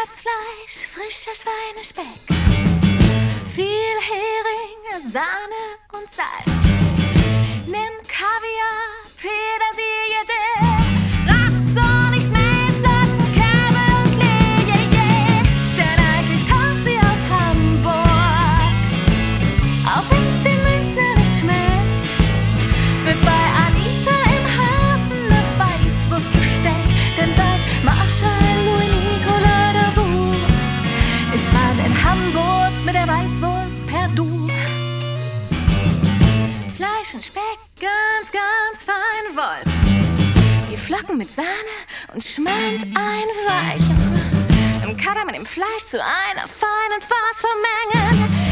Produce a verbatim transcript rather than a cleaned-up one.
Kalbsfleisch, frischer Schweinespeck, viel Hering, Sahne und Salz. Nimm Kaviar, Petersilie, Dill, Raps, Honig, Schmelzflocken, Kerbel und Klee, yeah, yeah. Denn eigentlich kommt sie aus Hamburg. Auch wenn's den Münchner nicht schmeckt, wird bei Anita im Hafen ne Weißwurst bestellt. Denn seit Marschall Louis Nicolas Davout ist man in Hamburg mit der Weißwurst per Du. Fleisch und Speck ganz, ganz fein Wolf. Die Flocken mit Sahne und Schmand einweichen. Im Kader mit dem Fleisch zu einer feinen Farce vermengen.